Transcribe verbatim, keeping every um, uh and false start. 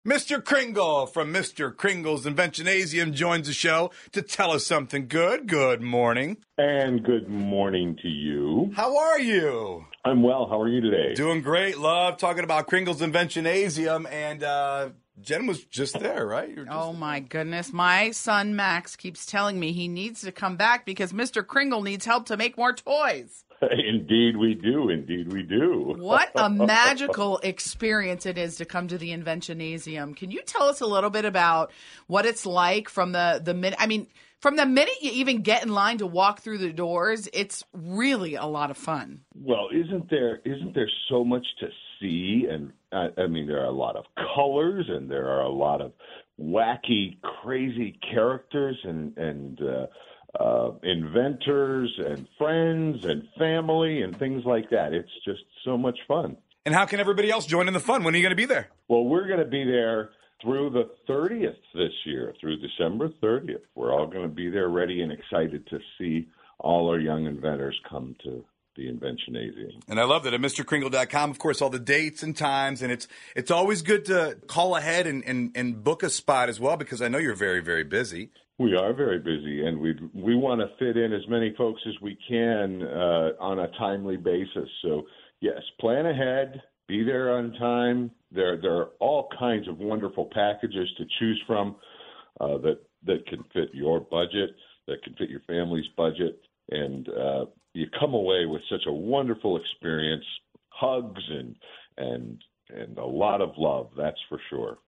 Mister Kringle from Mister Kringle's Inventionasium joins the show to tell us something good. Good morning. And good morning to you. How are you? I'm well. How are you today? Doing great. Love talking about Kringle's Inventionasium. And uh, Jen was just there, right? Just oh, my goodness. My son, Max, keeps telling me he needs to come back because Mister Kringle needs help to make more toys. Indeed we do. Indeed we do. What a magical experience it is to come to the Inventionasium. Can you tell us a little bit about what it's like from the, the minute, I mean, from the minute you even get in line to walk through the doors? It's really a lot of fun. Well, isn't there isn't there so much to see? And uh, I mean, there are a lot of colors and there are a lot of wacky, crazy characters and, and, uh, Uh, inventors and friends and family and things like that. It's just so much fun. And how can everybody else join in the fun? When are you going to be there? Well, we're going to be there through the thirtieth this year, through December thirtieth. We're all going to be there ready and excited to see all our young inventors come to the Inventionasium. And I love that at Mr Kringle dot com, of course, all the dates and times. And it's it's always good to call ahead and, and, and book a spot as well, because I know you're very, very busy. We are very busy, and we we want to fit in as many folks as we can uh, on a timely basis. So, yes, plan ahead, be there on time. There there are all kinds of wonderful packages to choose from uh, that, that can fit your budget, that can fit your family's budget, and uh, you come away with such a wonderful experience, hugs and and and a lot of love, that's for sure.